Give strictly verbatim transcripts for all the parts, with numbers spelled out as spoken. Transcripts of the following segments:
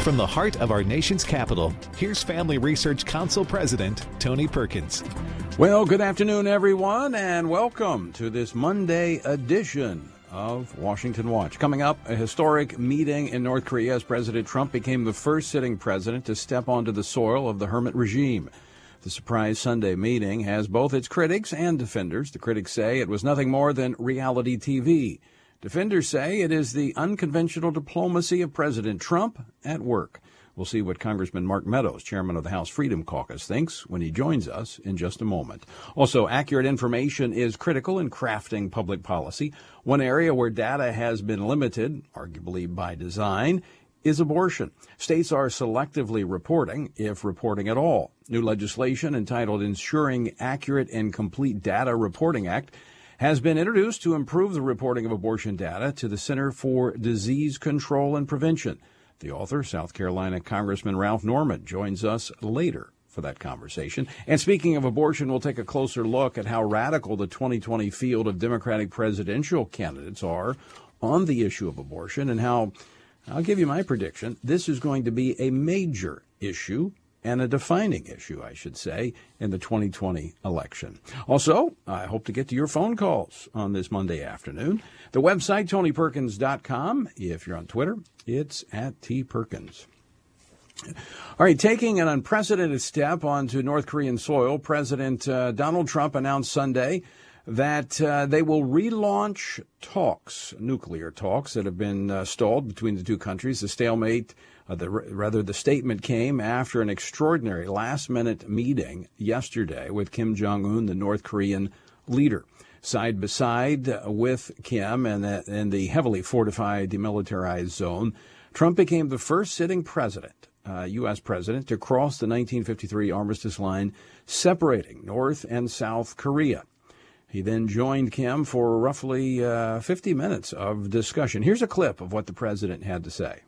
From the heart of our nation's capital, here's Family Research Council President Tony Perkins. Well, good afternoon, everyone, and welcome to this Monday edition of Washington Watch. Coming up, a historic meeting in North Korea as President Trump became the first sitting president to step onto the soil of the hermit regime. The surprise Sunday meeting has both its critics and defenders. The critics say it was nothing more than reality T V. Defenders say it is the unconventional diplomacy of President Trump at work. We'll see what Congressman Mark Meadows, chairman of the House Freedom Caucus, thinks when he joins us in just a moment. Also, accurate information is critical in crafting public policy. One area where data has been limited, arguably by design, is abortion. States are selectively reporting, if reporting at all. New legislation entitled Ensuring Accurate and Complete Data Reporting Act has been introduced to improve the reporting of abortion data to the Center for Disease Control and Prevention. The author, South Carolina Congressman Ralph Norman, joins us later for that conversation. And speaking of abortion, we'll take a closer look at how radical the twenty twenty field of Democratic presidential candidates are on the issue of abortion and how, I'll give you my prediction, this is going to be a major issue and a defining issue, I should say, in the twenty twenty election. Also, I hope to get to your phone calls on this Monday afternoon. The website, tony perkins dot com. If you're on Twitter, it's at T Perkins. All right, taking an unprecedented step onto North Korean soil, President uh, Donald Trump announced Sunday that uh, they will relaunch talks, nuclear talks that have been uh, stalled between the two countries. The stalemate Uh, the, rather, the statement came after an extraordinary last-minute meeting yesterday with Kim Jong-un, the North Korean leader. Side by side with Kim and the, and the heavily fortified demilitarized zone, Trump became the first sitting president, uh, U S president, to cross the nineteen fifty-three armistice line separating North and South Korea. He then joined Kim for roughly uh, fifty minutes of discussion. Here's a clip of what the president had to say.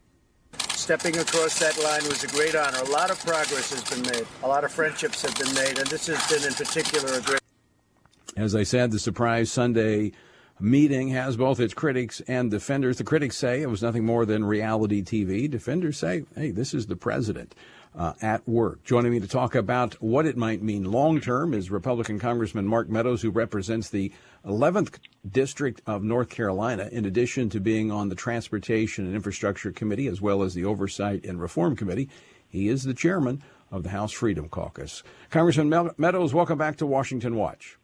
Stepping across that line was a great honor. A lot of progress has been made. A lot of friendships have been made, and this has been in particular a great. As I said, the surprise Sunday meeting has both its critics and defenders. The critics say it was nothing more than reality T V. Defenders say, hey, this is the president uh, at work. Joining me to talk about what it might mean long-term is Republican Congressman Mark Meadows, who represents the eleventh District of North Carolina, in addition to being on the Transportation and Infrastructure Committee, as well as the Oversight and Reform Committee. He is the chairman of the House Freedom Caucus. Congressman Meadows, welcome back to Washington Watch.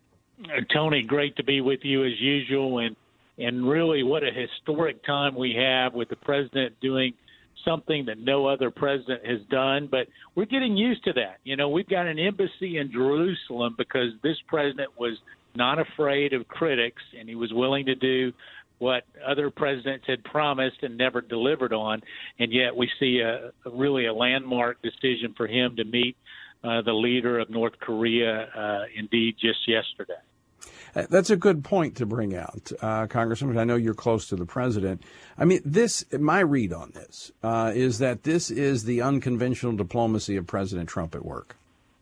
Uh, Tony, great to be with you as usual, and and really what a historic time we have with the president doing something that no other president has done, but we're getting used to that. You know, we've got an embassy in Jerusalem because this president was not afraid of critics, and he was willing to do what other presidents had promised and never delivered on, and yet we see a, a really a landmark decision for him to meet uh, the leader of North Korea, uh, indeed, just yesterday. That's a good point to bring out, uh, Congressman. I know you're close to the president. I mean, this, my read on this, uh, is that this is the unconventional diplomacy of President Trump at work.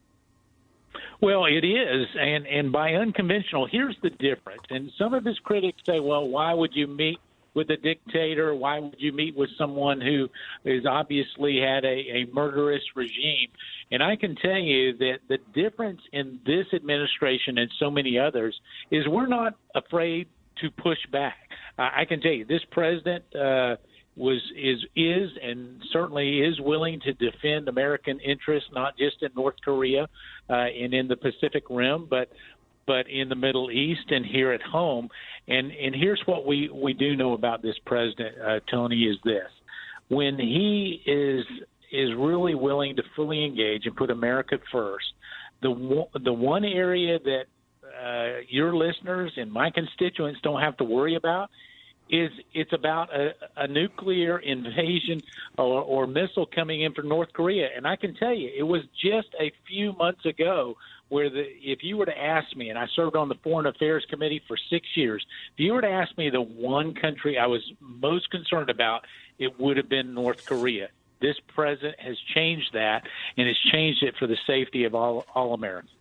Well, it is, and, and by unconventional, here's the difference. And some of his critics say, well, why would you meet with a dictator? Why would you meet with someone who has obviously had a, a murderous regime? And I can tell you that the difference in this administration and so many others is we're not afraid to push back. I, I can tell you this president uh, was is is and certainly is willing to defend American interests, not just in North Korea uh, and in the Pacific Rim, but but in the Middle East and here at home. And and here's what we, we do know about this president, uh, Tony, is this. When he is is really willing to fully engage and put America first, the the one area that uh, your listeners and my constituents don't have to worry about is it's about a, a nuclear invasion or, or missile coming in from North Korea. And I can tell you, it was just a few months ago where the, if you were to ask me, and I served on the Foreign Affairs Committee for six years, if you were to ask me the one country I was most concerned about, it would have been North Korea. This president has changed that, and has changed it for the safety of all, all Americans.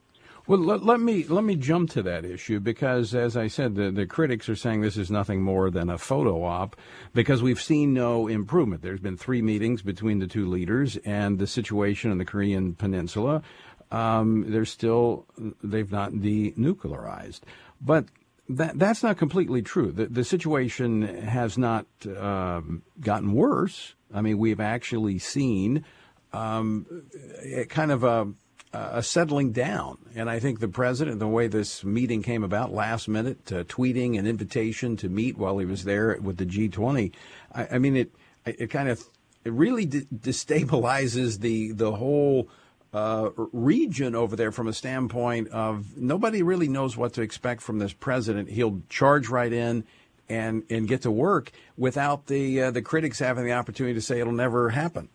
Well, let, let me let me jump to that issue because, as I said, the, the critics are saying this is nothing more than a photo op because we've seen no improvement. There's been three meetings between the two leaders, and the situation in the Korean Peninsula, um, they're still they've not denuclearized. But that that's not completely true. The, the situation has not um, gotten worse. I mean, we've actually seen um, a kind of a a settling down. And I think the president, the way this meeting came about last minute, uh, tweeting an invitation to meet while he was there with the G twenty, I, I mean, it it kind of it really de- destabilizes the the whole uh, region over there from a standpoint of nobody really knows what to expect from this president. He'll charge right in and and get to work without the uh, the critics having the opportunity to say it'll never happen.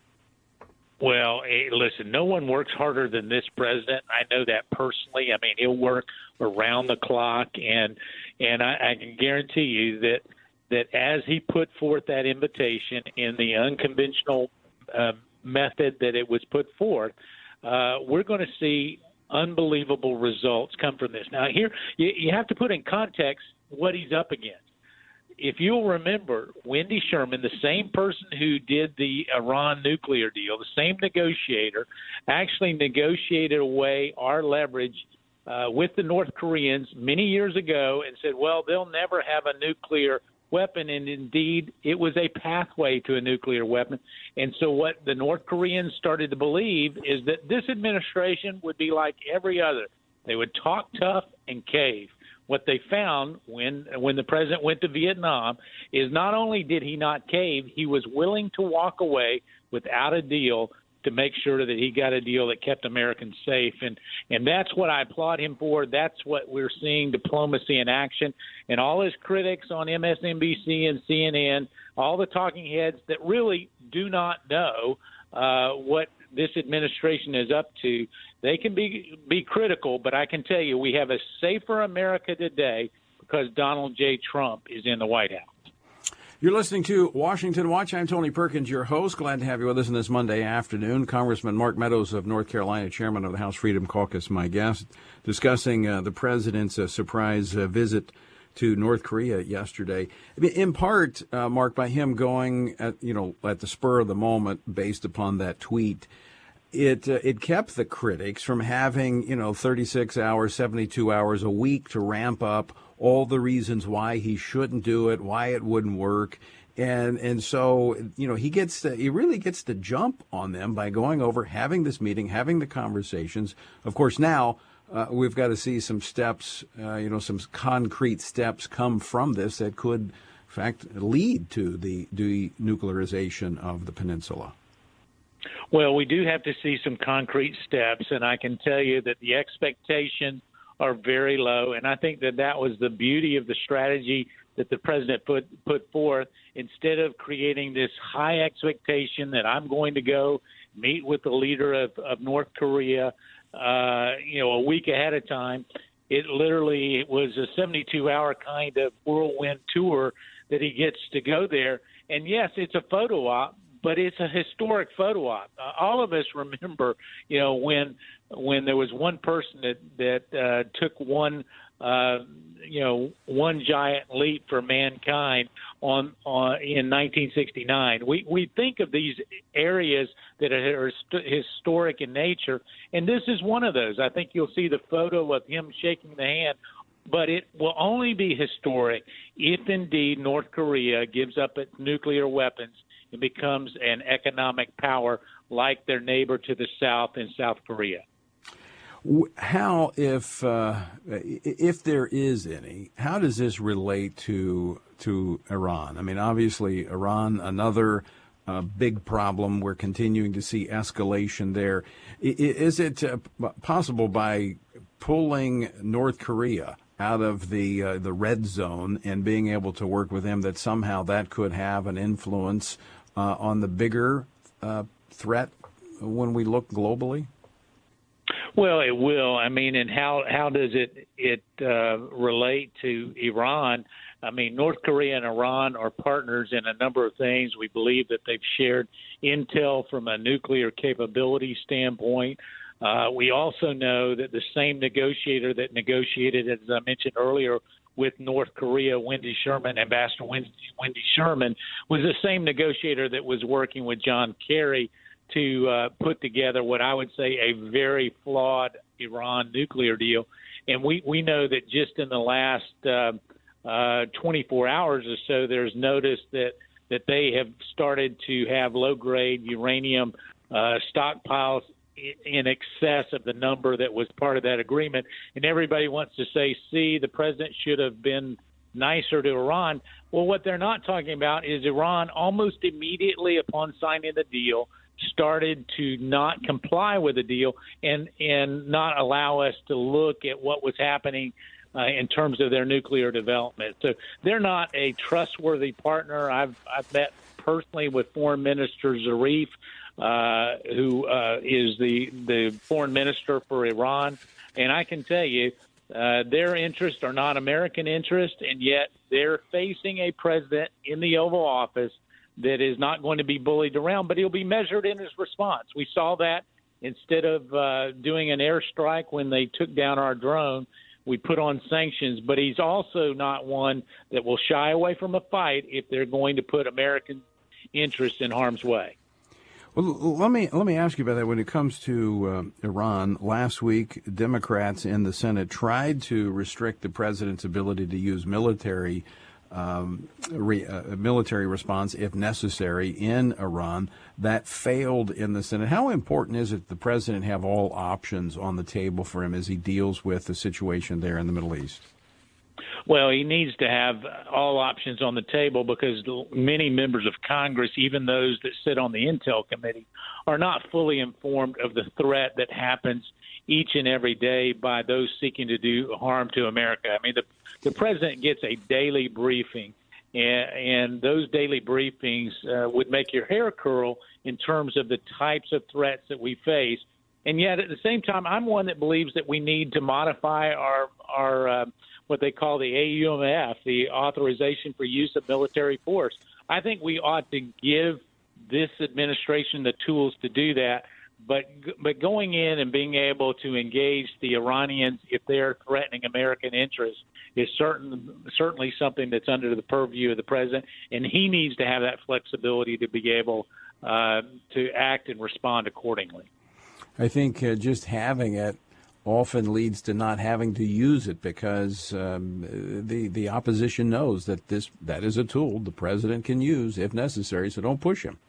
Well, hey, listen, no one works harder than this president. I know that personally. I mean, he'll work around the clock, and and I, I can guarantee you that that as he put forth that invitation in the unconventional uh, method that it was put forth, uh, we're going to see unbelievable results come from this. Now, here you, you have to put in context what he's up against. If you'll remember, Wendy Sherman, the same person who did the Iran nuclear deal, the same negotiator, actually negotiated away our leverage uh, with the North Koreans many years ago and said, well, they'll never have a nuclear weapon. And indeed, it was a pathway to a nuclear weapon. And so what the North Koreans started to believe is that this administration would be like every other. They would talk tough and cave. What they found when when the president went to Vietnam is not only did he not cave, he was willing to walk away without a deal to make sure that he got a deal that kept Americans safe. And, and that's what I applaud him for. That's what we're seeing, diplomacy in action. And all his critics on M S N B C and C N N, all the talking heads that really do not know uh, what this administration is up to, they can be be critical, but I can tell you we have a safer America today because Donald J. Trump is in the White House. You're listening to Washington Watch. I'm Tony Perkins, your host. Glad to have you with us on this Monday afternoon. Congressman Mark Meadows of North Carolina, chairman of the House Freedom Caucus, my guest, discussing uh, the president's uh, surprise uh, visit to North Korea yesterday. I mean, in part, uh, Mark, by him going at, you know, at the spur of the moment based upon that tweet, it uh, it kept the critics from having, you know, thirty-six hours, seventy-two hours a week to ramp up all the reasons why he shouldn't do it, why it wouldn't work. And and so, you know, he gets to, he really gets to jump on them by going over, having this meeting, having the conversations. Of course, now Uh, we've got to see some steps, uh, you know, some concrete steps come from this that could, in fact, lead to the denuclearization of the peninsula. Well, we do have to see some concrete steps, and I can tell you that the expectations are very low, and I think that that was the beauty of the strategy that the president put, put forth. Instead of creating this high expectation that I'm going to go meet with the leader of, of North Korea, Uh, you know, a week ahead of time, it literally was a seventy-two hour kind of whirlwind tour that he gets to go there. And yes, it's a photo op, but it's a historic photo op. Uh, all of us remember, you know, when when there was one person that that uh, took one, uh, you know, one giant leap for mankind on, on in nineteen sixty-nine. We we think of these areas that are st- historic in nature, and this is one of those. I think you'll see the photo of him shaking the hand, but it will only be historic if indeed North Korea gives up its nuclear weapons and becomes an economic power like their neighbor to the south in South Korea. How, if uh, if there is any, how does this relate to to Iran? I mean, obviously, Iran, another uh, big problem. We're continuing to see escalation there. Is it uh, possible by pulling North Korea out of the uh, the red zone and being able to work with them that somehow that could have an influence uh, on the bigger uh, threat when we look globally? Well, it will. I mean, and how how does it it uh, relate to Iran? I mean, North Korea and Iran are partners in a number of things. We believe that they've shared intel from a nuclear capability standpoint. Uh, we also know that the same negotiator that negotiated, as I mentioned earlier, with North Korea, Wendy Sherman, Ambassador Wendy, Wendy Sherman, was the same negotiator that was working with John Kerry to uh, put together what I would say a very flawed Iran nuclear deal. And we, we know that just in the last uh, uh, twenty-four hours or so, there's notice that, that they have started to have low-grade uranium uh, stockpiles in excess of the number that was part of that agreement. And everybody wants to say, see, the president should have been nicer to Iran. Well, what they're not talking about is Iran almost immediately upon signing the deal started to not comply with the deal and, and not allow us to look at what was happening uh, in terms of their nuclear development. So they're not a trustworthy partner. I've, I've met personally with Foreign Minister Zarif, Uh, who uh, is the the foreign minister for Iran. And I can tell you, uh, their interests are not American interests, and yet they're facing a president in the Oval Office that is not going to be bullied around, but he'll be measured in his response. We saw that instead of uh, doing an airstrike when they took down our drone, we put on sanctions, but he's also not one that will shy away from a fight if they're going to put American interests in harm's way. Well, let me let me ask you about that. When it comes to uh, Iran, last week, Democrats in the Senate tried to restrict the president's ability to use military um, re, uh, military response, if necessary, in Iran. That failed in the Senate. How important is it the president have all options on the table for him as he deals with the situation there in the Middle East? Well, he needs to have all options on the table because many members of Congress, even those that sit on the Intel Committee, are not fully informed of the threat that happens each and every day by those seeking to do harm to America. I mean, the, the president gets a daily briefing, and, and those daily briefings uh, would make your hair curl in terms of the types of threats that we face. And yet, at the same time, I'm one that believes that we need to modify our our uh, what they call the A U M F, the Authorization for Use of Military Force. I think we ought to give this administration the tools to do that, but but going in and being able to engage the Iranians if they're threatening American interests is certain, certainly something that's under the purview of the president, and he needs to have that flexibility to be able uh, to act and respond accordingly. I think uh, just having it often leads to not having to use it because um, the the opposition knows that this that is a tool the president can use if necessary, so don't push him.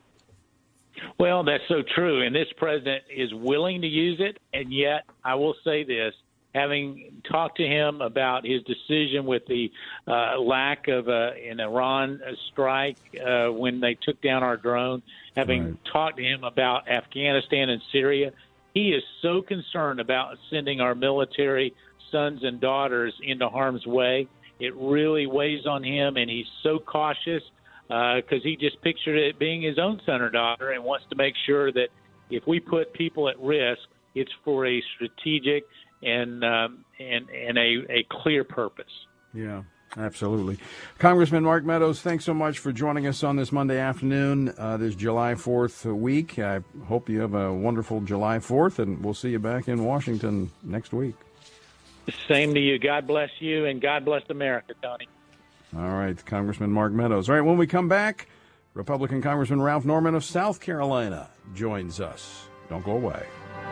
Well, that's so true, and this president is willing to use it, and yet I will say this, having talked to him about his decision with the uh, lack of uh, an Iran strike uh, when they took down our drone, having right. talked to him about Afghanistan and Syria, he is so concerned about sending our military sons and daughters into harm's way. It really weighs on him, and he's so cautious because uh, he just pictured it being his own son or daughter and wants to make sure that if we put people at risk, it's for a strategic and um, and, and a, a clear purpose. Yeah, absolutely. Congressman Mark Meadows, thanks so much for joining us on this Monday afternoon, uh, this July fourth week. I hope you have a wonderful July fourth, and we'll see you back in Washington next week. Same to you. God bless you, and God bless America, Tony. All right, Congressman Mark Meadows. All right, when we come back, Republican Congressman Ralph Norman of South Carolina joins us. Don't go away.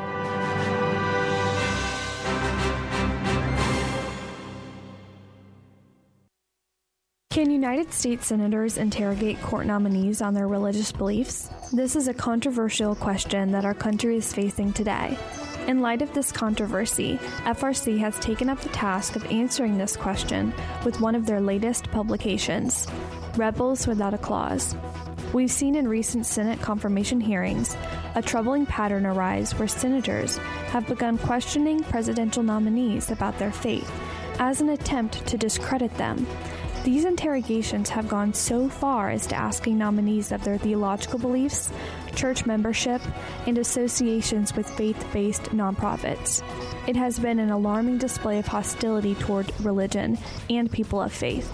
Can United States senators interrogate court nominees on their religious beliefs? This is a controversial question that our country is facing today. In light of this controversy, F R C has taken up the task of answering this question with one of their latest publications, Rebels Without a Clause. We've seen in recent Senate confirmation hearings a troubling pattern arise where senators have begun questioning presidential nominees about their faith as an attempt to discredit them. These interrogations have gone so far as to asking nominees of their theological beliefs, church membership, and associations with faith-based nonprofits. It has been an alarming display of hostility toward religion and people of faith.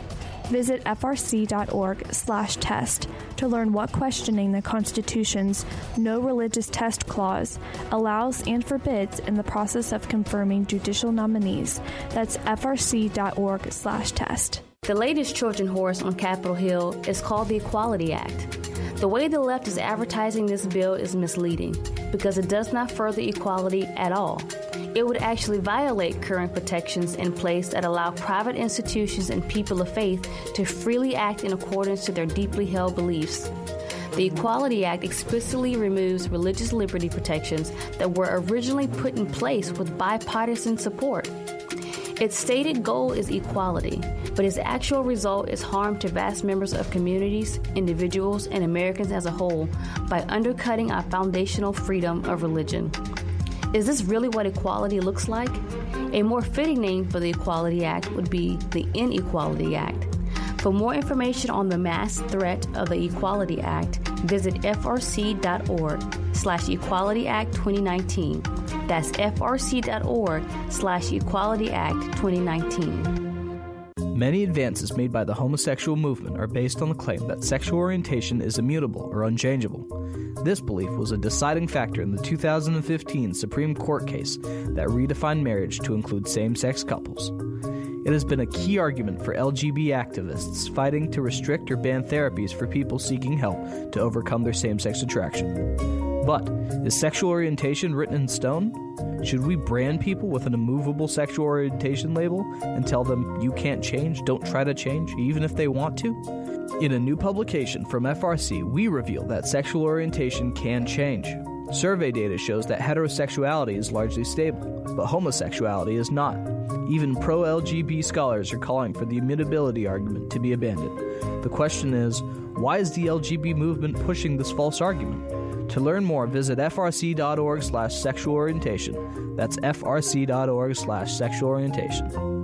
Visit f r c dot org slash test to learn what questioning the Constitution's No Religious Test Clause allows and forbids in the process of confirming judicial nominees. That's f r c dot org slash test. The latest Trojan horse on Capitol Hill is called the Equality Act. The way the left is advertising this bill is misleading because it does not further equality at all. It would actually violate current protections in place that allow private institutions and people of faith to freely act in accordance to their deeply held beliefs. The Equality Act explicitly removes religious liberty protections that were originally put in place with bipartisan support. Its stated goal is equality, but its actual result is harm to vast members of communities, individuals, and Americans as a whole by undercutting our foundational freedom of religion. Is this really what equality looks like? A more fitting name for the Equality Act would be the Inequality Act. For more information on the mass threat of the Equality Act, visit f r c dot org slash Equality Act twenty nineteen. That's f r c dot org slash Equality Act twenty nineteen. Many advances made by the homosexual movement are based on the claim that sexual orientation is immutable or unchangeable. This belief was a deciding factor in the two thousand fifteen Supreme Court case that redefined marriage to include same-sex couples. It has been a key argument for L G B T activists fighting to restrict or ban therapies for people seeking help to overcome their same-sex attraction. But is sexual orientation written in stone? Should we brand people with an immovable sexual orientation label and tell them you can't change, don't try to change, even if they want to? In a new publication from F R C, we reveal that sexual orientation can change. Survey data shows that heterosexuality is largely stable, but homosexuality is not. Even pro-L G B T scholars are calling for the immutability argument to be abandoned. The question is, why is the L G B T movement pushing this false argument? To learn more, visit f r c dot org slash sexual orientation. That's f r c dot org slash sexual orientation.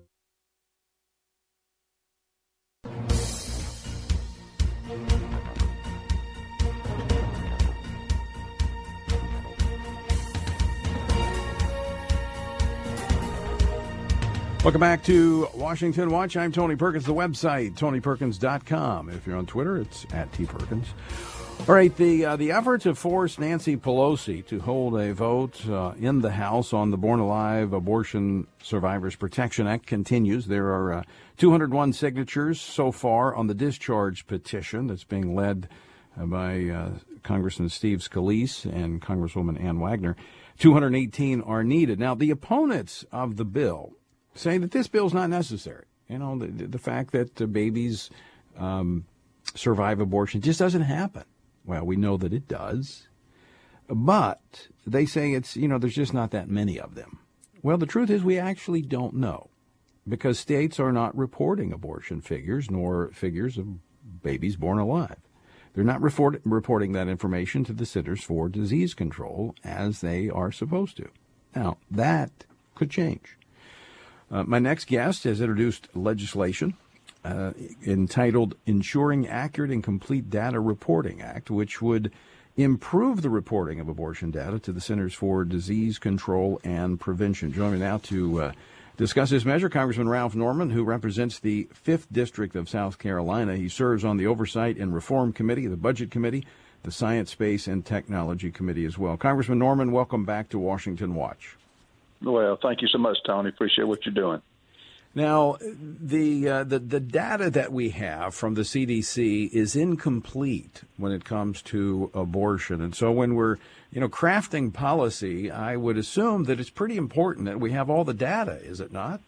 Welcome back to Washington Watch. I'm Tony Perkins. The website, tony perkins dot com. If you're on Twitter, it's at T Perkins. All right, the uh, the effort to force Nancy Pelosi to hold a vote uh, in the House on the Born Alive Abortion Survivors Protection Act continues. There are uh, two hundred one signatures so far on the discharge petition that's being led uh, by uh, Congressman Steve Scalise and Congresswoman Ann Wagner. two hundred eighteen are needed. Now, the opponents of the bill say that this bill is not necessary. You know, the, the fact that uh, babies um, survive abortion just doesn't happen. Well, we know that it does. But they say it's, you know, there's just not that many of them. Well, the truth is we actually don't know because states are not reporting abortion figures nor figures of babies born alive. They're not report, reporting that information to the Centers for Disease Control as they are supposed to. Now, that could change. Uh, my next guest has introduced legislation uh, entitled Ensuring Accurate and Complete Data Reporting Act, which would improve the reporting of abortion data to the Centers for Disease Control and Prevention. Join me now to uh, discuss this measure, Congressman Ralph Norman, who represents the fifth District of South Carolina. He serves on the Oversight and Reform Committee, the Budget Committee, the Science, Space, and Technology Committee as well. Congressman Norman, welcome back to Washington Watch. Well, thank you so much, Tony. Appreciate what you're doing. Now, the, uh, the the data that we have from the C D C is incomplete when it comes to abortion. And so when we're, you know, crafting policy, I would assume that it's pretty important that we have all the data, is it not?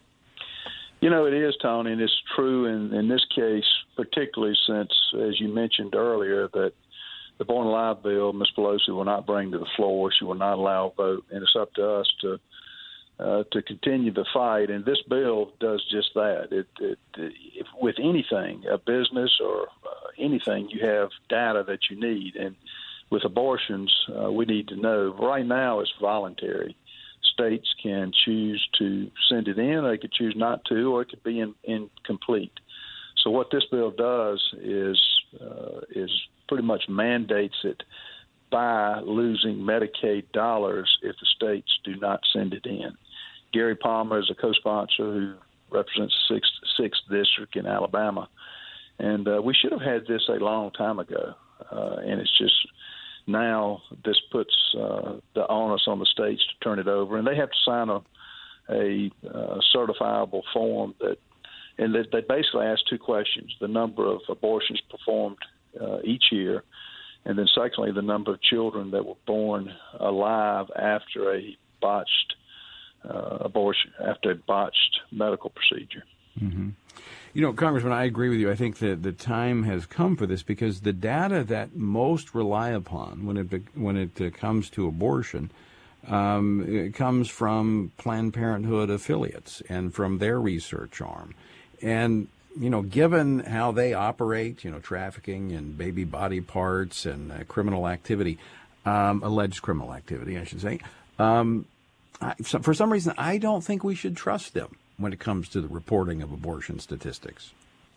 You know, it is, Tony, and it's true in, in this case, particularly since, as you mentioned earlier, that the Born Alive bill, Miz Pelosi will not bring to the floor. She will not allow a vote, and it's up to us to uh, to continue the fight. And this bill does just that. It, it, it if, with anything, a business or uh, anything, you have data that you need. And with abortions, uh, we need to know. Right now, it's voluntary. States can choose to send it in, or they could choose not to, or it could be in, incomplete. So what this bill does is uh, is pretty much mandates it by losing Medicaid dollars if the states do not send it in. Gary Palmer is a co-sponsor who represents sixth, sixth district in Alabama. And uh, we should have had this a long time ago. Uh, and it's just now this puts uh, the onus on the states to turn it over. And they have to sign a, a uh, certifiable form that, and they, they basically ask two questions: the number of abortions performed uh, each year, and then secondly, the number of children that were born alive after a botched uh, abortion, after a botched medical procedure. Mm-hmm. You know, Congressman, I agree with you. I think that the time has come for this because the data that most rely upon when it when it uh, comes to abortion um, it comes from Planned Parenthood affiliates and from their research arm. And, you know, given how they operate, you know, trafficking in baby body parts and uh, criminal activity, um, alleged criminal activity, I should say, um, I, for some reason, I don't think we should trust them when it comes to the reporting of abortion statistics.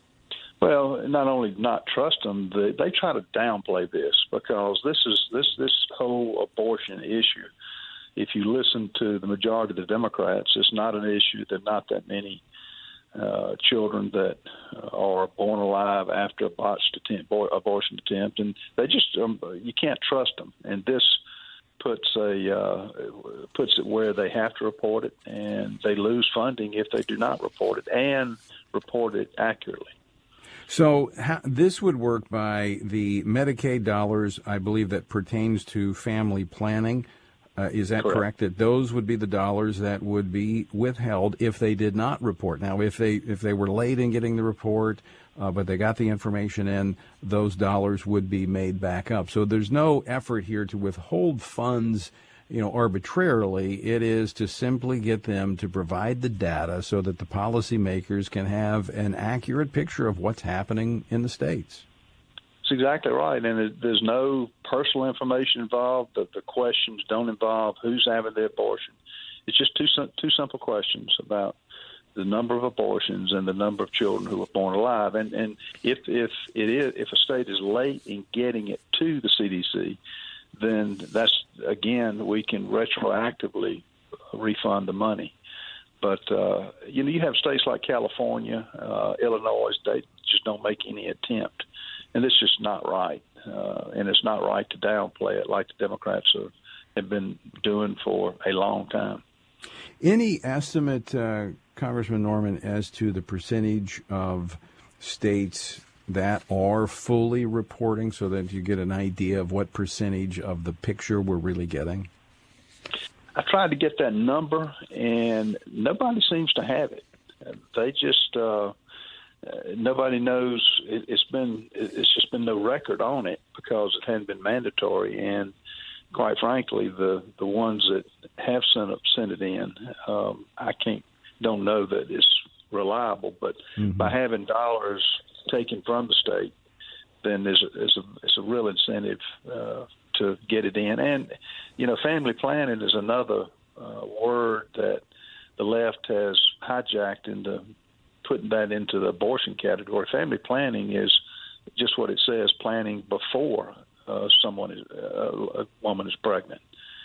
Well, not only not trust them, they, they try to downplay this because this is this this whole abortion issue. If you listen to the majority of the Democrats, it's not an issue. There are not that many uh, children that uh, are born alive after a botched attempt, abortion attempt, and they just um, you can't trust them. And this puts a uh, puts it where they have to report it, and they lose funding if they do not report it and report it accurately. So how, this would work by the Medicaid dollars, I believe, that pertains to family planning. Uh, is that correct. correct? That those would be the dollars that would be withheld if they did not report. Now, if they if they were late in getting the report, uh, but they got the information in, those dollars would be made back up. So there's no effort here to withhold funds, you know, arbitrarily. It is to simply get them to provide the data so that the policymakers can have an accurate picture of what's happening in the states. That's exactly right, and it, there's no personal information involved. The, the questions don't involve who's having the abortion. It's just two two simple questions about the number of abortions and the number of children who were born alive. And and if if it is if a state is late in getting it to the C D C, then that's again we can retroactively refund the money. But uh, you know you have states like California, uh, Illinois, they just don't make any attempt. And it's just not right, uh, and it's not right to downplay it like the Democrats have, have been doing for a long time. Any estimate, uh, Congressman Norman, as to the percentage of states that are fully reporting so that you get an idea of what percentage of the picture we're really getting? I tried to get that number, and nobody seems to have it. They just... Uh, Uh, nobody knows. It, it's been. It's just been no record on it because it hadn't been mandatory. And quite frankly, the, the ones that have sent up sent it in, um, I can't. Don't know that it's reliable. But mm-hmm. by having dollars taken from the state, then there's a, there's a, it's a real incentive uh, to get it in. And you know, family planning is another uh, word that the left has hijacked into putting that into the abortion category. Family planning is just what it says, planning before uh, someone is, uh, a woman is pregnant.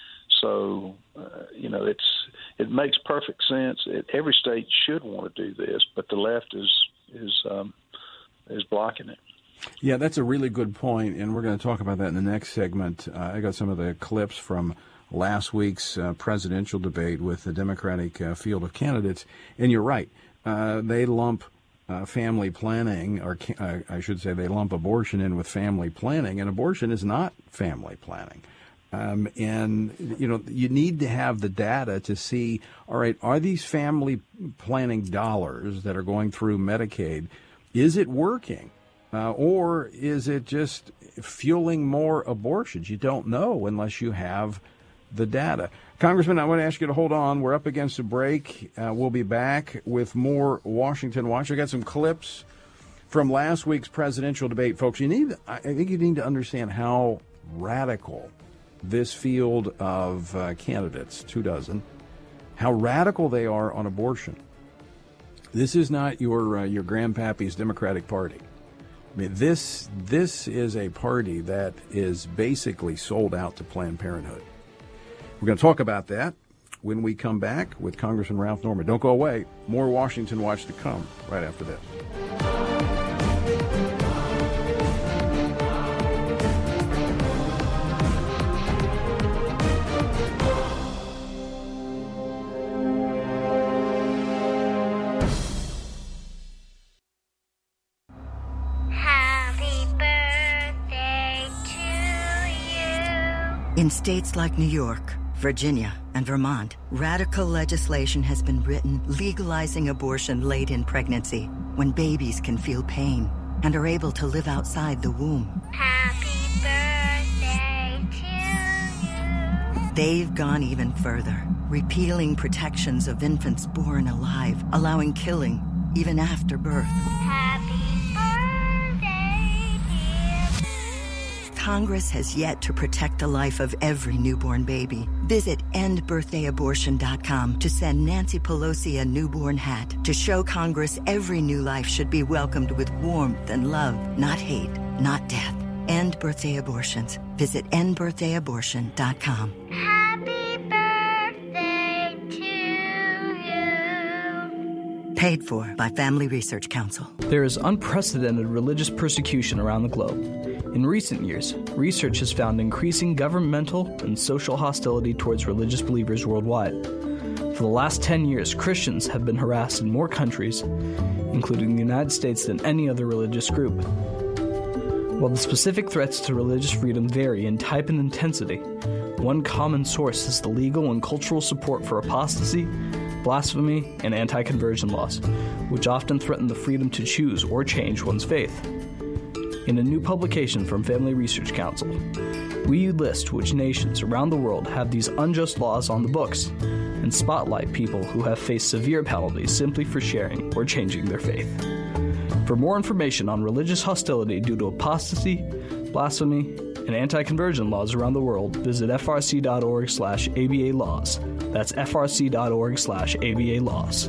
So, uh, you know, it's it makes perfect sense. It, every state should want to do this, but the left is is um, is blocking it. Yeah, that's a really good point, and we're going to talk about that in the next segment. Uh, I got some of the clips from last week's uh, presidential debate with the Democratic uh, field of candidates, and you're right. Uh, they lump uh, family planning, or uh, I should say they lump abortion in with family planning, and abortion is not family planning. Um, and, you know, you need to have the data to see, all right, are these family planning dollars that are going through Medicaid, is it working? Uh, or is it just fueling more abortions? You don't know unless you have the data. Congressman, I want to ask you to hold on. We're up against a break. Uh, we'll be back with more Washington Watch. I got some clips from last week's presidential debate, folks. You need, I think you need to understand how radical this field of uh, candidates, two dozen, how radical they are on abortion. This is not your uh, your grandpappy's Democratic Party. I mean, this this is a party that is basically sold out to Planned Parenthood. We're going to talk about that when we come back with Congressman Ralph Norman. Don't go away. More Washington Watch to come right after this. In states like New York, Virginia, and Vermont, radical legislation has been written legalizing abortion late in pregnancy when babies can feel pain and are able to live outside the womb. Happy birthday to you. They've gone even further, repealing protections of infants born alive, allowing killing even after birth. Happy Congress has yet to protect the life of every newborn baby. Visit end birthday abortion dot com to send Nancy Pelosi a newborn hat to show Congress every new life should be welcomed with warmth and love, not hate, not death. End birthday abortions. Visit end birthday abortion dot com. Happy birthday to you. Paid for by Family Research Council. There is unprecedented religious persecution around the globe. In recent years, research has found increasing governmental and social hostility towards religious believers worldwide. For the last ten years, Christians have been harassed in more countries, including the United States, than any other religious group. While the specific threats to religious freedom vary in type and intensity, one common source is the legal and cultural support for apostasy, blasphemy, and anti-conversion laws, which often threaten the freedom to choose or change one's faith. In a new publication from Family Research Council, we list which nations around the world have these unjust laws on the books and spotlight people who have faced severe penalties simply for sharing or changing their faith. For more information on religious hostility due to apostasy, blasphemy, and anti-conversion laws around the world, visit f r c dot org slash A B A laws. That's f r c dot org slash A B A laws.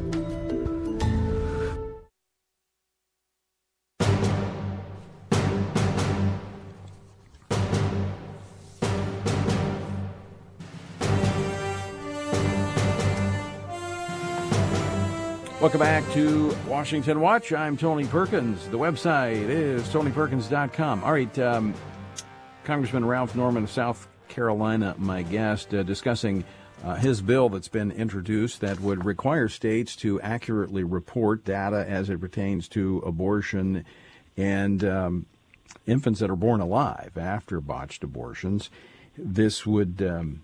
Welcome back to Washington Watch. I'm Tony Perkins. The website is tony perkins dot com. All right, um, Congressman Ralph Norman of South Carolina, my guest, uh, discussing uh, his bill that's been introduced that would require states to accurately report data as it pertains to abortion and um, infants that are born alive after botched abortions. This would um,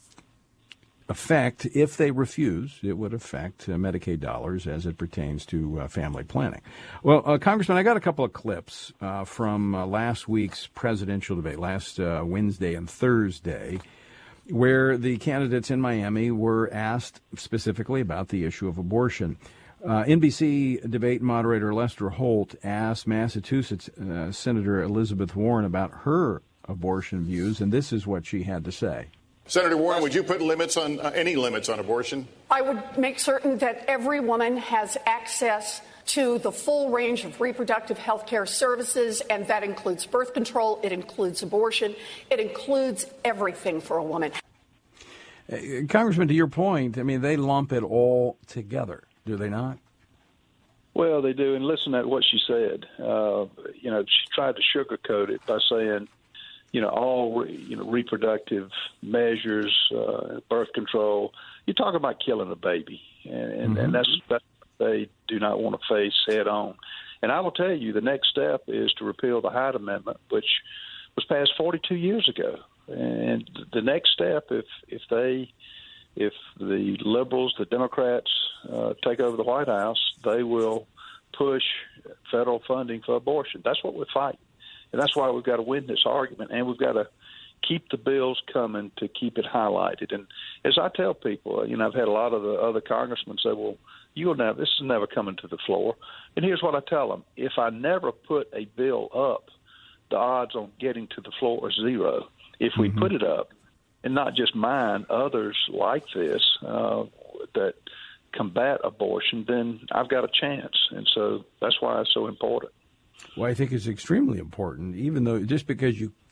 affect, if they refuse, it would affect uh, Medicaid dollars as it pertains to uh, family planning. Well, uh, Congressman, I got a couple of clips uh, from uh, last week's presidential debate, last uh, Wednesday and Thursday, where the candidates in Miami were asked specifically about the issue of abortion. Uh, N B C debate moderator Lester Holt asked Massachusetts uh, Senator Elizabeth Warren about her abortion views, and this is what she had to say. Senator Warren, would you put limits on uh, any limits on abortion? I would make certain that every woman has access to the full range of reproductive health care services, and that includes birth control, it includes abortion, it includes everything for a woman. Uh, Congressman, to your point, I mean, they lump it all together, do they not? Well, they do, and listen to what she said. Uh, you know, she tried to sugarcoat it by saying, you know, all, re, you know, reproductive measures, uh, birth control. You're talking about killing a baby, and, and, mm-hmm. and that's, that's what they do not want to face head on. And I will tell you, the next step is to repeal the Hyde Amendment, which was passed forty-two years ago. And the next step, if if they, if the liberals, the Democrats uh, take over the White House, they will push federal funding for abortion. That's what we're fighting. And that's why we've got to win this argument, and we've got to keep the bills coming to keep it highlighted. And as I tell people, you know, I've had a lot of the other congressmen say, well, you'll never, this is never coming to the floor. And here's what I tell them. If I never put a bill up, the odds on getting to the floor are zero. If we mm-hmm. put it up, and not just mine, others like this uh, that combat abortion, then I've got a chance. And so that's why it's so important. Well, I think it's extremely important, even though just because you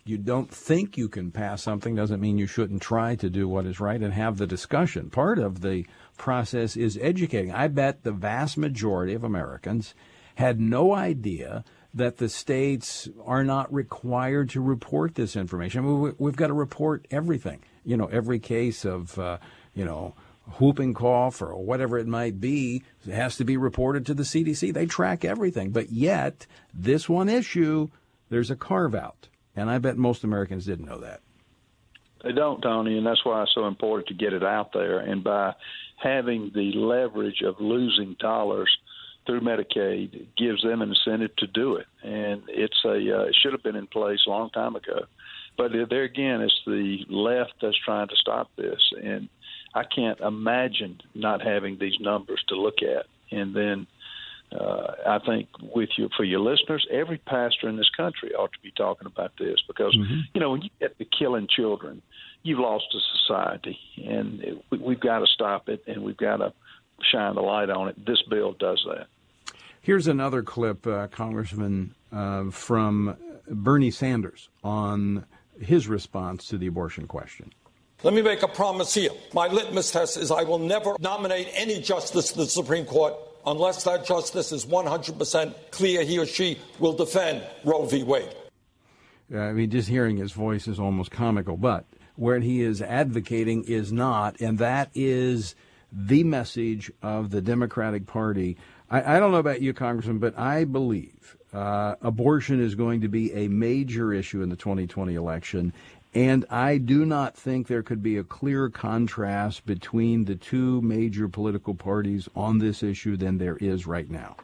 you don't think you can pass something doesn't mean you shouldn't try to do what is right and have the discussion. Part of the process is educating. I bet the vast majority of Americans had no idea that the states are not required to report this information. I mean, we've got to report everything. You know, every case of, uh, you know, whooping cough or whatever it might be, it has to be reported to the C D C. They track everything. But yet, this one issue, there's a carve-out. And I bet most Americans didn't know that. They don't, Tony, and that's why it's so important to get it out there. And by having the leverage of losing dollars through Medicaid, it gives them an incentive to do it. And it's a uh, it should have been in place a long time ago. But there again, it's the left that's trying to stop this. And I can't imagine not having these numbers to look at. And then uh, I think with you, for your listeners, every pastor in this country ought to be talking about this because, mm-hmm. you know, when you get to killing children, you've lost a society. And it, we, we've got to stop it, and we've got to shine the light on it. This bill does that. Here's another clip, uh, Congressman, uh, from Bernie Sanders on his response to the abortion question. Let me make a promise here. My litmus test is I will never nominate any justice to the Supreme Court unless that justice is one hundred percent clear he or she will defend Roe v. Wade. Uh, I mean, just hearing his voice is almost comical, but where he is advocating is not, and that is the message of the Democratic Party. I, I don't know about you, Congressman, but I believe uh, abortion is going to be a major issue in the twenty twenty election. And I do not think there could be a clearer contrast between the two major political parties on this issue than there is right now.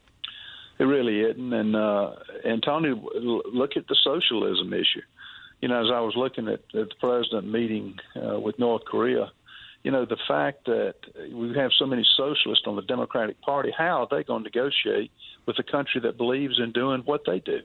It really isn't. And, uh, and Tony, look at the socialism issue. You know, as I was looking at, at the president meeting uh, with North Korea, you know, the fact that we have so many socialists on the Democratic Party, how are they going to negotiate with a country that believes in doing what they do?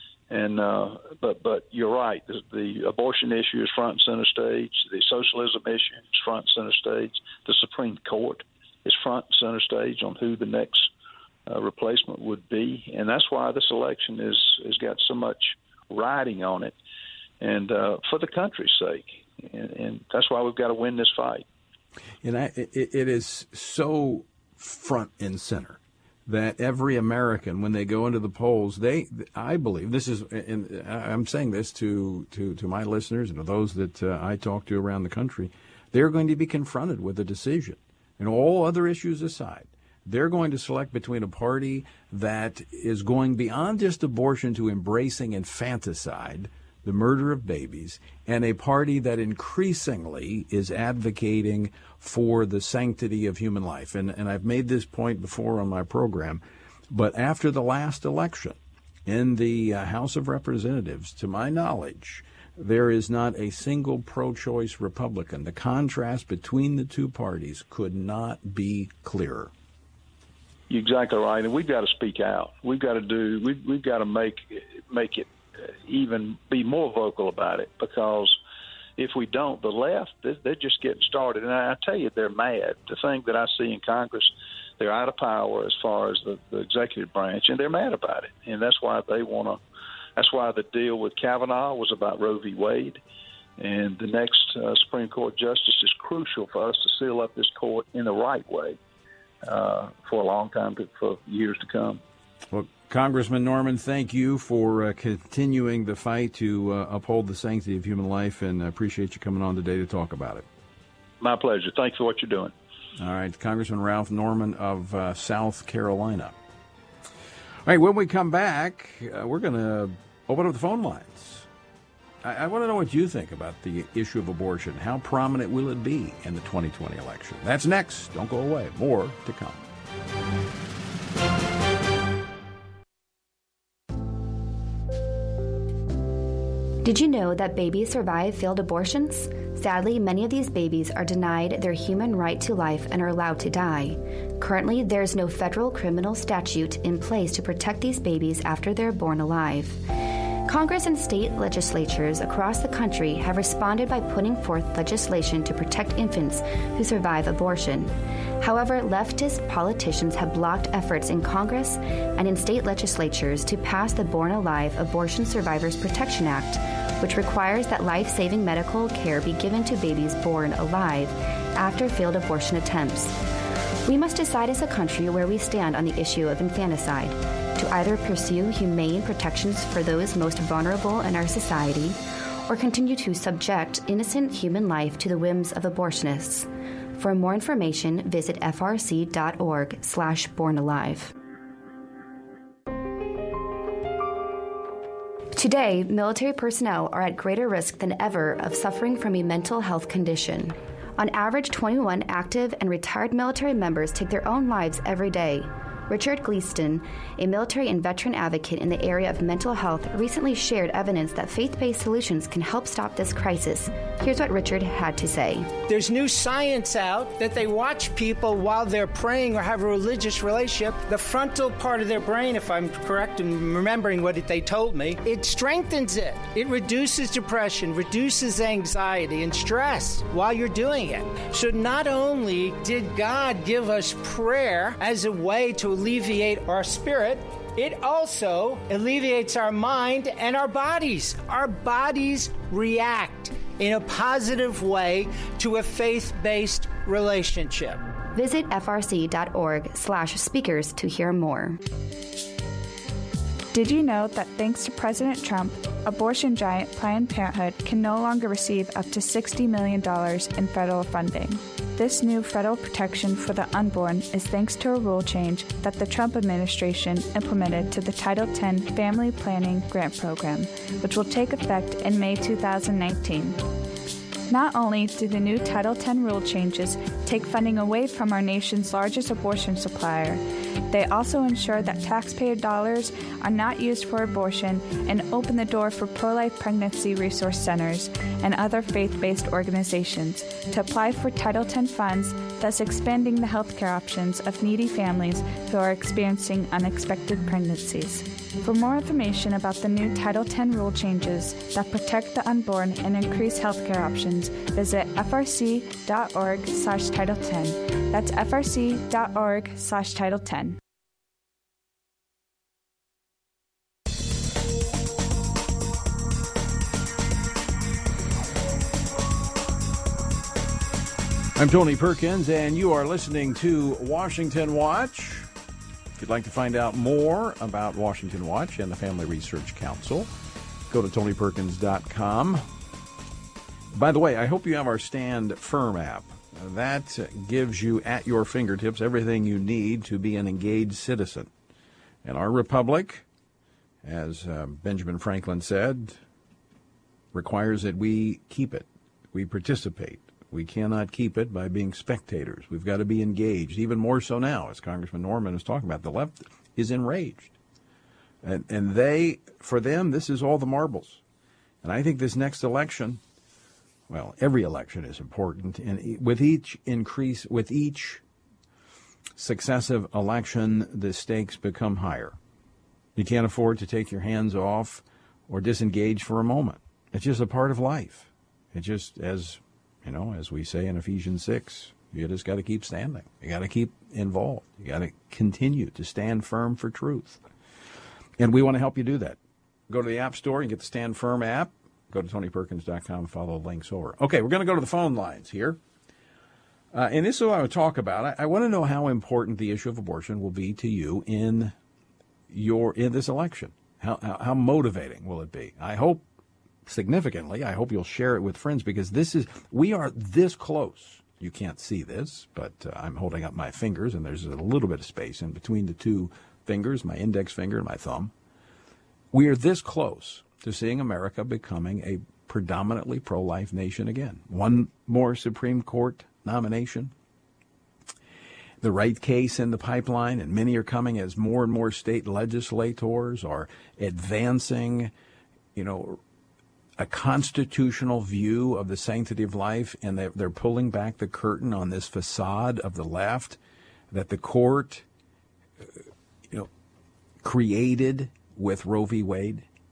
And uh, but but you're right. The, the abortion issue is front and center stage. The socialism issue is front and center stage. The Supreme Court is front and center stage on who the next uh, replacement would be. And that's why this election is has got so much riding on it, and uh, for the country's sake. And, and that's why we've got to win this fight. And I, it, it is so front and center that every American, when they go into the polls, they, I believe, this is, and I'm saying this to, to, to my listeners and to those that uh, I talk to around the country, they're going to be confronted with a decision. And all other issues aside, they're going to select between a party that is going beyond just abortion to embracing infanticide, the murder of babies, and a party that increasingly is advocating for the sanctity of human life. And, and I've made this point before on my program, but after the last election in the uh, House of Representatives, to my knowledge, there is not a single pro-choice Republican. The contrast between the two parties could not be clearer. You're exactly right, and we've got to speak out. We've got to do. We've, we've got to make make it even be more vocal about it, because if we don't, the left, they're just getting started. And I tell you, they're mad. The thing that I see in Congress, they're out of power as far as the, the executive branch, and they're mad about it. And that's why they want to, that's why the deal with Kavanaugh was about Roe v. Wade. And the next uh, Supreme Court justice is crucial for us to seal up this court in the right way uh, for a long time, to, for years to come. Well, Congressman Norman, thank you for uh, continuing the fight to uh, uphold the sanctity of human life, and I appreciate you coming on today to talk about it. My pleasure. Thanks for what you're doing. All right, Congressman Ralph Norman of uh, South Carolina. All right, when we come back, uh, we're going to open up the phone lines. I, I want to know what you think about the issue of abortion. How prominent will it be in the twenty twenty election? That's next. Don't go away. More to come. Did you know that babies survive failed abortions? Sadly, many of these babies are denied their human right to life and are allowed to die. Currently, there is no federal criminal statute in place to protect these babies after they're born alive. Congress and state legislatures across the country have responded by putting forth legislation to protect infants who survive abortion. However, leftist politicians have blocked efforts in Congress and in state legislatures to pass the Born Alive Abortion Survivors Protection Act, which requires that life-saving medical care be given to babies born alive after failed abortion attempts. We must decide as a country where we stand on the issue of infanticide, to either pursue humane protections for those most vulnerable in our society or continue to subject innocent human life to the whims of abortionists. For more information, visit frc.org slash born alive. Today, military personnel are at greater risk than ever of suffering from a mental health condition. On average, twenty-one active and retired military members take their own lives every day. Richard Gleaston, a military and veteran advocate in the area of mental health, recently shared evidence that faith-based solutions can help stop this crisis. Here's what Richard had to say. There's new science out that they watch people while they're praying or have a religious relationship. The frontal part of their brain, if I'm correct in remembering what they told me, it strengthens it. It reduces depression, reduces anxiety and stress while you're doing it. So not only did God give us prayer as a way to alleviate our spirit, it also alleviates our mind and our bodies. Our bodies react in a positive way to a faith-based relationship. Visit frc.org slash speakers to hear more. Did you know that thanks to President Trump, abortion giant Planned Parenthood can no longer receive up to sixty million dollars in federal funding? This new federal protection for the unborn is thanks to a rule change that the Trump administration implemented to the Title ten Family Planning Grant Program, which will take effect in May two thousand nineteen. Not only do the new Title ten rule changes take funding away from our nation's largest abortion supplier, they also ensure that taxpayer dollars are not used for abortion and open the door for pro-life pregnancy resource centers and other faith-based organizations to apply for Title ten funds, thus expanding the healthcare options of needy families who are experiencing unexpected pregnancies. For more information about the new Title ten rule changes that protect the unborn and increase healthcare options, visit frc.org slash Title 10. That's frc.org slash Title 10. I'm Tony Perkins, and you are listening to Washington Watch. If you'd like to find out more about Washington Watch and the Family Research Council, go to tony perkins dot com. By the way, I hope you have our Stand Firm app. That gives you at your fingertips everything you need to be an engaged citizen. And our republic, as uh, Benjamin Franklin said, requires that we keep it, we participate. We cannot keep it by being spectators. We've got to be engaged, even more so now, as Congressman Norman is talking about. The left is enraged. And, and they, for them, this is all the marbles. And I think this next election, well, every election is important. And with each increase, with each successive election, the stakes become higher. You can't afford to take your hands off or disengage for a moment. It's just a part of life. It just, as you know, as we say in Ephesians six, you just got to keep standing. You got to keep involved. You got to continue to stand firm for truth. And we want to help you do that. Go to the App Store and get the Stand Firm app. Go to tony perkins dot com and follow the links over. Okay, we're going to go to the phone lines here. Uh, and this is what I would talk about. I, I want to know how important the issue of abortion will be to you in your in this election. How, how, how motivating will it be? I hope significantly, I hope you'll share it with friends, because this is, we are this close. You can't see this, but uh, I'm holding up my fingers, and there's a little bit of space in between the two fingers, my index finger and my thumb. We are this close to seeing America becoming a predominantly pro-life nation again. One more Supreme Court nomination, the right case in the pipeline, and many are coming as more and more state legislators are advancing, you know, a constitutional view of the sanctity of life, and they're, they're pulling back the curtain on this facade of the left that the court, you know, created with Roe v. Wade.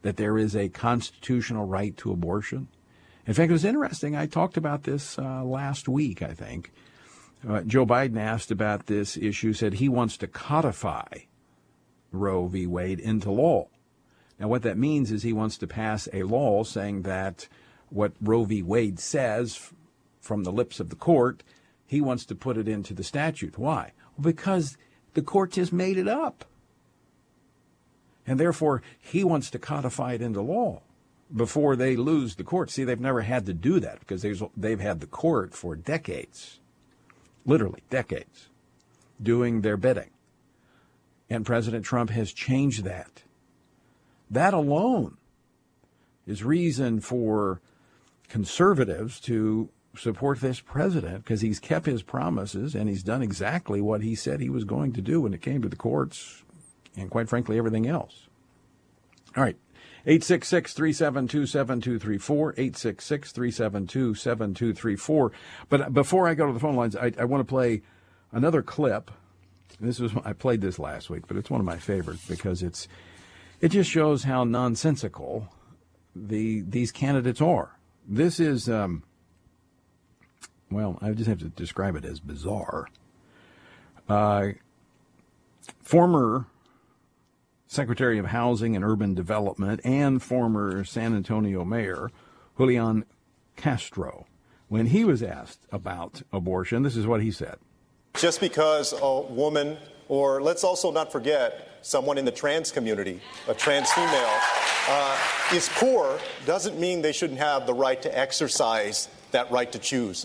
that there is a constitutional right to abortion. In fact, it was interesting. I talked about this uh, last week, I think. Uh, Joe Biden asked about this issue, said he wants to codify Roe v. Wade into law. Now, what that means is he wants to pass a law saying that what Roe v. Wade says from the lips of the court, he wants to put it into the statute. Why? Well, because the court just made it up. And therefore, he wants to codify it into law before they lose the court. See, they've never had to do that because they've, they've had the court for decades, literally decades, doing their bidding. And President Trump has changed that. That alone is reason for conservatives to support this president, because he's kept his promises and he's done exactly what he said he was going to do when it came to the courts and, quite frankly, everything else. All right. eight six six, three seven two, seven two three four, eight six six, three seven two, seven two three four. But before I go to the phone lines, I, I want to play another clip. This was I played this last week, but it's one of my favorites because it's it just shows how nonsensical the these candidates are. This is, um, well, I just have to describe it as bizarre. Uh, former Secretary of Housing and Urban Development and former San Antonio Mayor Julian Castro, when he was asked about abortion, this is what he said. Just because a woman, or let's also not forget someone in the trans community, a trans female, uh, is poor, doesn't mean they shouldn't have the right to exercise that right to choose.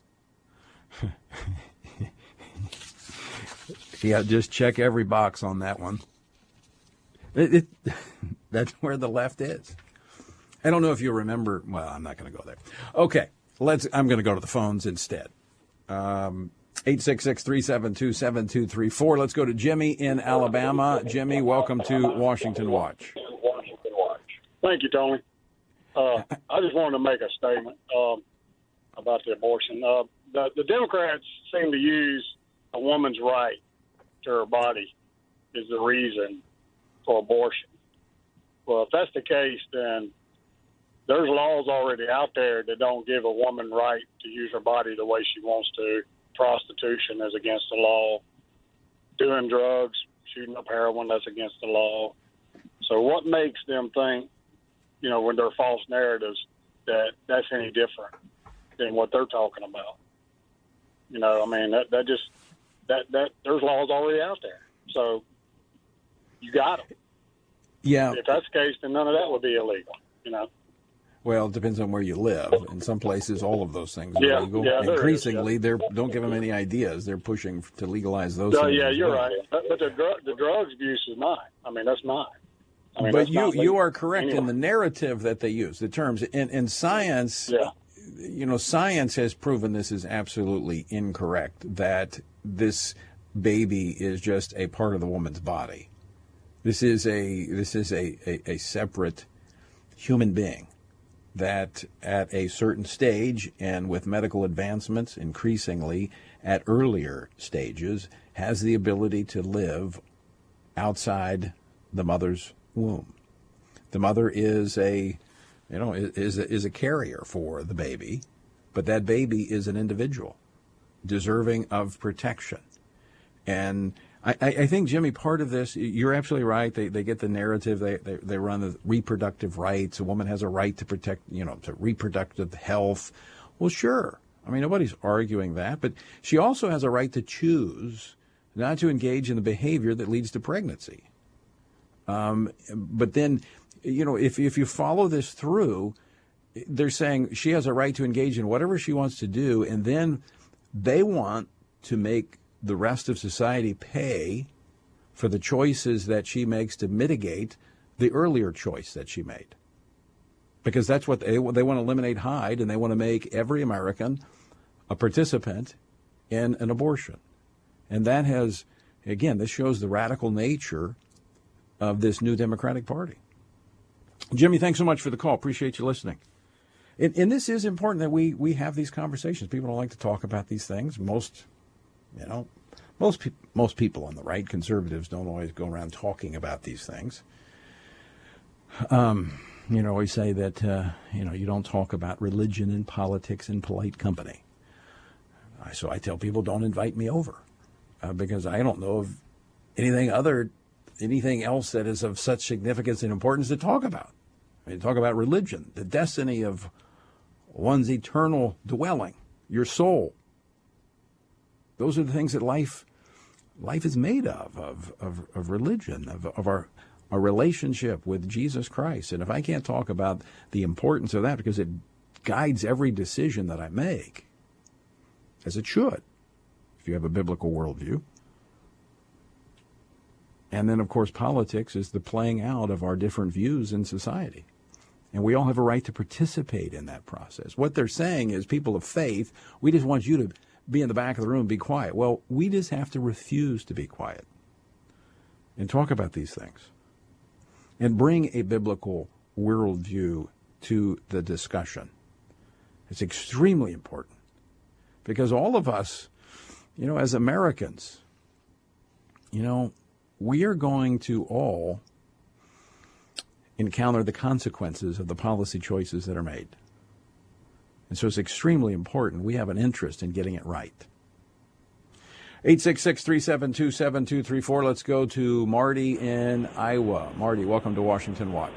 Yeah, just check every box on that one. It, it, that's where the left is. I don't know if you remember. Well, I'm not going to go there. Okay, let's. I'm going to go to the phones instead. Um, eight six six, three seven two, seven two three four. Let's go to Jimmy in Alabama. Jimmy, welcome to Washington Watch. Thank you, Tony. Uh, I just wanted to make a statement um, about the abortion. Uh, the, the Democrats seem to use a woman's right to her body is the reason for abortion. Well, if that's the case, then there's laws already out there that don't give a woman right to use her body the way she wants to. Prostitution is against the law. Doing drugs, shooting up heroin, that's against the law. So what makes them think, you know, when they're false narratives, that that's any different than what they're talking about? You know, I mean, that, that just, that, that, there's laws already out there. So you got them. Yeah. If that's the case, then none of that would be illegal, you know. Well, it depends on where you live. In some places, all of those things are yeah, legal. Yeah, Increasingly, is, yeah. they don't give them any ideas. They're pushing to legalize those uh, things. Yeah, you're well. right. But, but the, dr- the drugs abuse is not. I mean, that's not. I mean, but that's you not you are correct anyway. in the narrative that they use, the terms. In, in science, yeah. you know, science has proven this is absolutely incorrect, that this baby is just a part of the woman's body. This is a this is a, a, a separate human being that at a certain stage and with medical advancements increasingly at earlier stages has the ability to live outside the mother's womb. The mother is a, you know, is a, is a carrier for the baby, but that baby is an individual deserving of protection. And I, I think, Jimmy, part of this, you're absolutely right. They they get the narrative. They, they they run the reproductive rights. A woman has a right to protect, you know, to reproductive health. Well, sure. I mean, nobody's arguing that. But she also has a right to choose not to engage in the behavior that leads to pregnancy. Um, but then, you know, if if you follow this through, they're saying she has a right to engage in whatever she wants to do, and then they want to make the rest of society pay for the choices that she makes to mitigate the earlier choice that she made. Because that's what they, they want to eliminate Hyde, and they want to make every American a participant in an abortion. And that has, again, this shows the radical nature of this new Democratic Party. Jimmy, thanks so much for the call. Appreciate you listening. And, and this is important that we, we have these conversations. People don't like to talk about these things. Most You know, most pe- most people on the right, conservatives, don't always go around talking about these things. Um, you know, always say that, uh, you know, you don't talk about religion and politics in polite company. So I tell people, don't invite me over uh, because I don't know of anything other, anything else that is of such significance and importance to talk about. I mean, talk about religion, the destiny of one's eternal dwelling, your soul. Those are the things that life life is made of, of, of, of religion, of, of our, our relationship with Jesus Christ. And if I can't talk about the importance of that because it guides every decision that I make, as it should, if you have a biblical worldview. And then, of course, politics is the playing out of our different views in society. And we all have a right to participate in that process. What they're saying is, people of faith, we just want you to be in the back of the room, be quiet. Well, we just have to refuse to be quiet and talk about these things and bring a biblical worldview to the discussion. It's extremely important because all of us, you know, as Americans, you know, we are going to all encounter the consequences of the policy choices that are made. And so it's extremely important. We have an interest in getting it right. eight six six, three seven two, seven two three four. Let's go to Marty in Iowa. Marty, welcome to Washington Watch.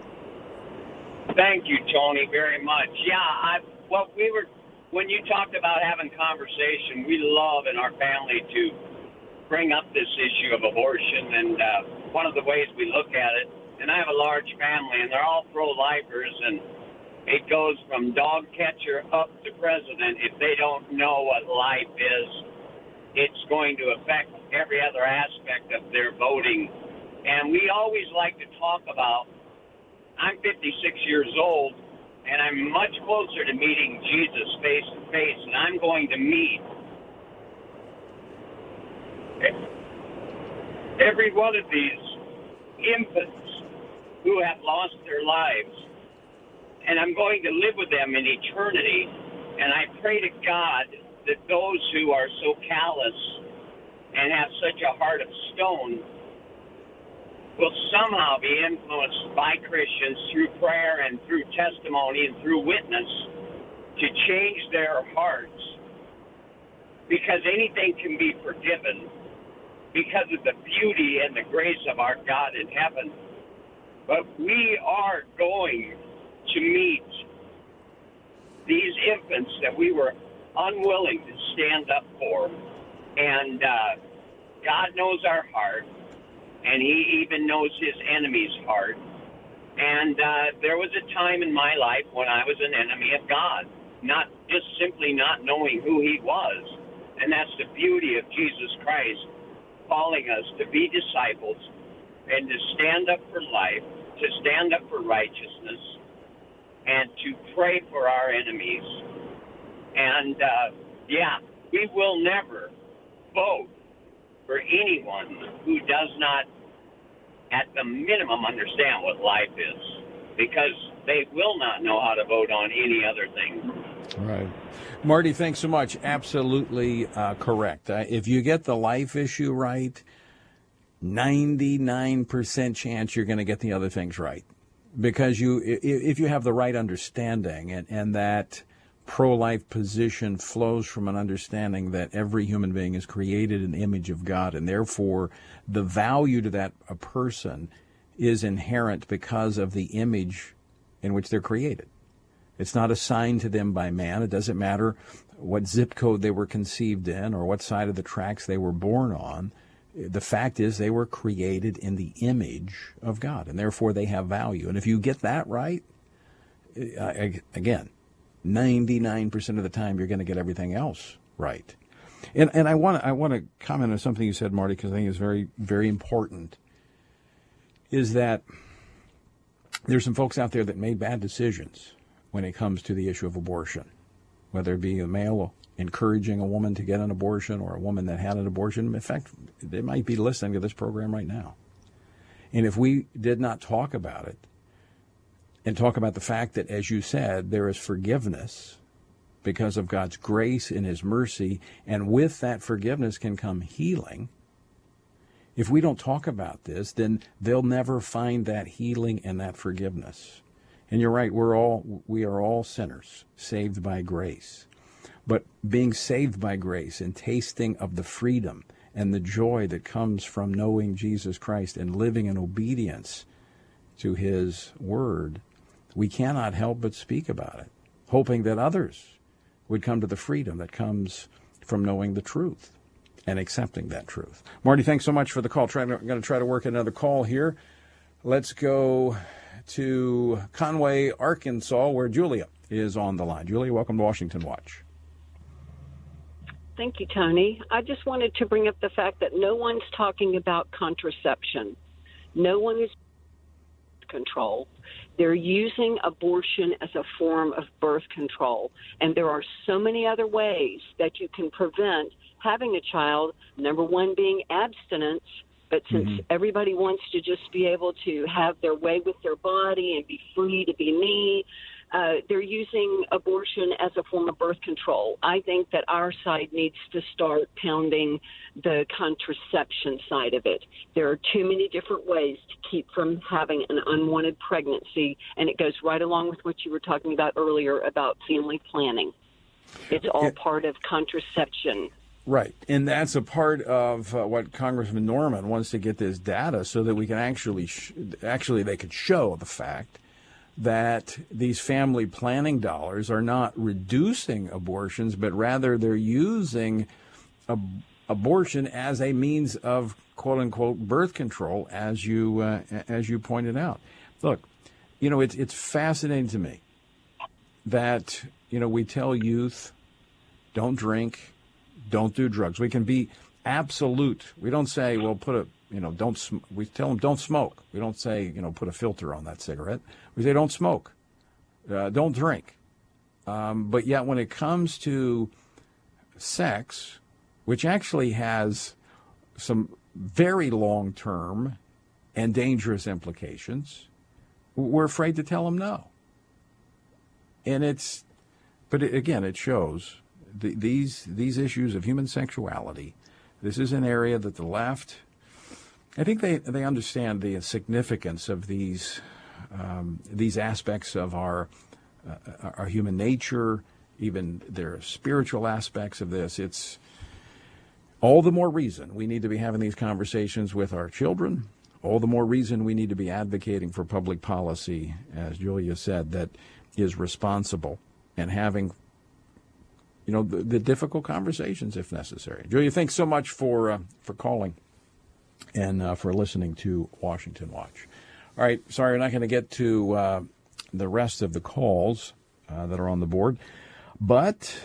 Thank you, Tony, very much. Yeah, I, well, we were, when you talked about having conversation, we love in our family to bring up this issue of abortion. And uh, one of the ways we look at it, and I have a large family, and they're all pro-lifers, and it goes from dog catcher up to president. If they don't know what life is, it's going to affect every other aspect of their voting. And we always like to talk about, I'm fifty-six years old, and I'm much closer to meeting Jesus face to face, and I'm going to meet every one of these infants who have lost their lives, and I'm going to live with them in eternity. And I pray to God that those who are so callous and have such a heart of stone will somehow be influenced by Christians through prayer and through testimony and through witness to change their hearts, because anything can be forgiven because of the beauty and the grace of our God in heaven. But we are going to meet these infants that we were unwilling to stand up for. And uh, God knows our heart, and he even knows his enemy's heart. And uh, there was a time in my life when I was an enemy of God, not just simply not knowing who he was. And that's the beauty of Jesus Christ calling us to be disciples and to stand up for life, to stand up for righteousness, and to pray for our enemies. And, uh, yeah, we will never vote for anyone who does not, at the minimum, understand what life is, because they will not know how to vote on any other thing. Right. Marty, thanks so much. Absolutely uh, correct. Uh, if you get the life issue right, ninety-nine percent chance you're going to get the other things right. Because you, if you have the right understanding, and, and that pro-life position flows from an understanding that every human being is created in the image of God, and therefore the value to that a person is inherent because of the image in which they're created. It's not assigned to them by man. It doesn't matter what zip code they were conceived in or what side of the tracks they were born on. The fact is they were created in the image of God, and therefore they have value. And if you get that right, again, ninety-nine percent of the time you're going to get everything else right. And and I want to I want to comment on something you said, Marty, because I think it's very, very important, is that there's some folks out there that made bad decisions when it comes to the issue of abortion, whether it be a male encouraging a woman to get an abortion or a woman that had an abortion. In fact, they might be listening to this program right now. And if we did not talk about it and talk about the fact that, as you said, there is forgiveness because of God's grace and his mercy, and with that forgiveness can come healing. If we don't talk about this, then they'll never find that healing and that forgiveness. And you're right, we're all we are all sinners, saved by grace. But being saved by grace and tasting of the freedom and the joy that comes from knowing Jesus Christ and living in obedience to his word, we cannot help but speak about it, hoping that others would come to the freedom that comes from knowing the truth and accepting that truth. Marty, thanks so much for the call. Try, I'm going to try to work another call here. Let's go to Conway, Arkansas, where Julia is on the line. Julia, welcome to Washington Watch. Thank you, Tony. I just wanted to bring up the fact that no one's talking about contraception. No one is control. They're using abortion as a form of birth control. And there are so many other ways that you can prevent having a child, number one being abstinence. But since mm-hmm. everybody wants to just be able to have their way with their body and be free to be me, uh, they're using abortion as a form of birth control. I think that our side needs to start pounding the contraception side of it. There are too many different ways to keep from having an unwanted pregnancy, and it goes right along with what you were talking about earlier about family planning. It's all it, part of contraception. Right, and that's a part of uh, what Congressman Norman wants to get this data so that we can actually, sh- actually they could show the fact that these family planning dollars are not reducing abortions, but rather they're using ab- abortion as a means of quote unquote birth control, as you uh, as you pointed out. Look, you know, it's it's fascinating to me that, you know, we tell youth, don't drink, don't do drugs. We can be absolute. We don't say, well, put a, you know, don't, sm-. we tell them don't smoke. We don't say, you know, put a filter on that cigarette. We say don't smoke, uh, don't drink. Um, but yet when it comes to sex, which actually has some very long-term and dangerous implications, we're afraid to tell them no. And it's, but it, again, it shows the, these these issues of human sexuality. This is an area that the left, I think they, they understand the significance of these um, these aspects of our uh, our human nature, even their spiritual aspects of this. It's all the more reason we need to be having these conversations with our children. All the more reason we need to be advocating for public policy, as Julia said, that is responsible and having, you know, the, the difficult conversations if necessary. Julia, thanks so much for uh, for calling and uh, for listening to Washington Watch. All right, sorry, we're not going to get to uh, the rest of the calls uh, that are on the board, but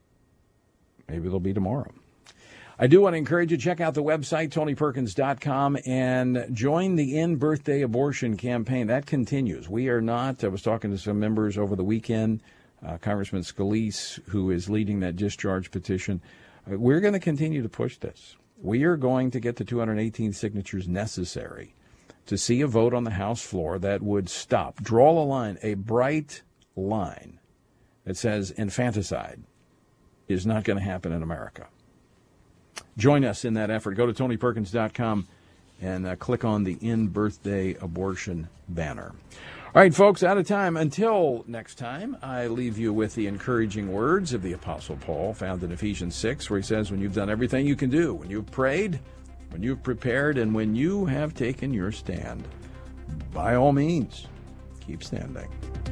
maybe they'll be tomorrow. I do want to encourage you to check out the website, tony perkins dot com, and join the End Birthday Abortion campaign. That continues. We are not, I was talking to some members over the weekend, uh, Congressman Scalise, who is leading that discharge petition. Uh, we're going to continue to push this. We are going to get the two hundred eighteen signatures necessary to see a vote on the House floor that would stop, draw a line, a bright line that says infanticide is not going to happen in America. Join us in that effort. Go to tony perkins dot com and uh, click on the End Birthday Abortion banner. All right, folks, out of time. Until next time, I leave you with the encouraging words of the Apostle Paul found in Ephesians six, where he says, when you've done everything you can do, when you've prayed, when you've prepared, and when you have taken your stand, by all means, keep standing.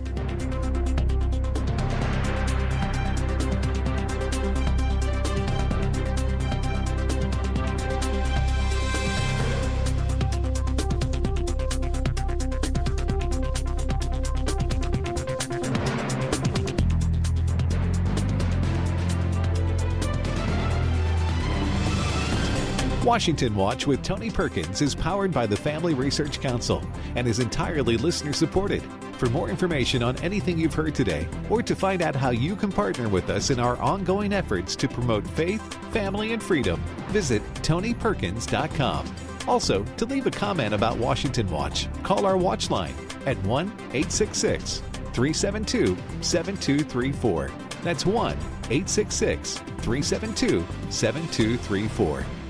Washington Watch with Tony Perkins is powered by the Family Research Council and is entirely listener-supported. For more information on anything you've heard today, or to find out how you can partner with us in our ongoing efforts to promote faith, family, and freedom, visit tony perkins dot com. Also, to leave a comment about Washington Watch, call our watch line at one eight six six, three seven two, seven two three four. That's one eight six six, three seven two, seven two three four.